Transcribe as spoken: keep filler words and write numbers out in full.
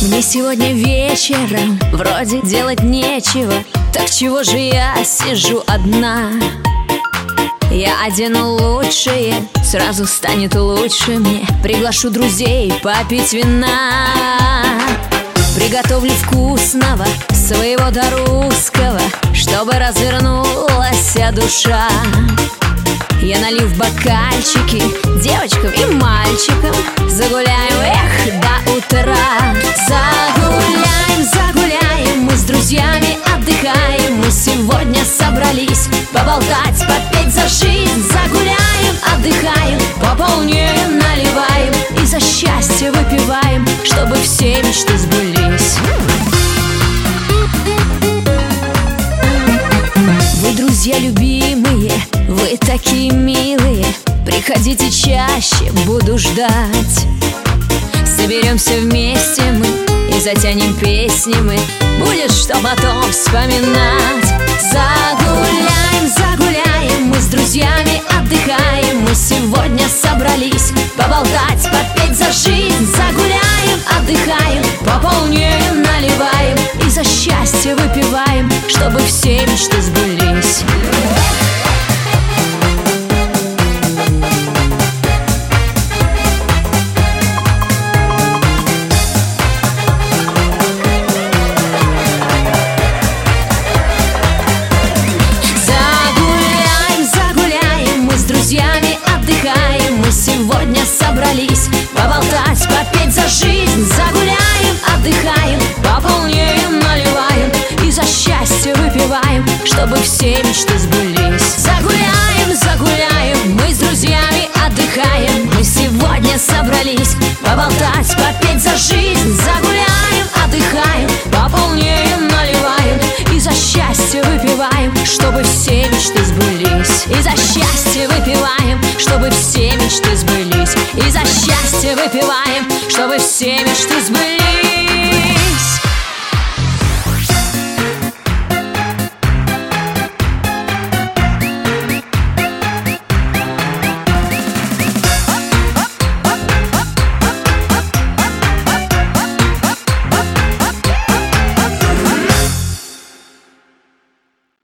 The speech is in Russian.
Мне сегодня вечером вроде делать нечего, так чего же я сижу одна? Я одену лучшее, сразу станет лучше мне. Приглашу друзей попить вина. Приготовлю вкусного, своего да русского, чтобы развернулась душа. Я налью в бокальчики девочкам и мальчикам. Загуляем, эх, до утра. Загуляем, загуляем, мы с друзьями отдыхаем. Мы сегодня собрались поболтать, попеть за жизнь. Загуляем, отдыхаем, пополнеем, наливаем и за счастье выпиваем, чтобы все мечты сбылись. Вы, друзья любимые, вы такие милые, приходите чаще, буду ждать. Соберемся вместе мы и затянем песни мы, будет что потом вспоминать. Загуляем, загуляем, мы с друзьями отдыхаем. Мы сегодня собрались поболтать, попеть за жизнь. Загуляем, отдыхаем, пополнеем, наливаем и за счастье выпиваем, чтобы все мечты сбылись. Сегодня собрались поболтать, попеть за жизнь. Загуляем, отдыхаем, пополнеем, наливаем и за счастье выпиваем, чтобы все мечты сбылись. Загуляем, загуляем, мы с друзьями отдыхаем. Мы сегодня собрались поболтать, попеть за жизнь. Загуляем, отдыхаем, пополнеем, наливаем и за счастье выпиваем, чтобы все мечты сбылись. И за счастье выпиваем, чтобы все мечты сбылись. И за счастье выпиваем, чтобы все мечты сбылись.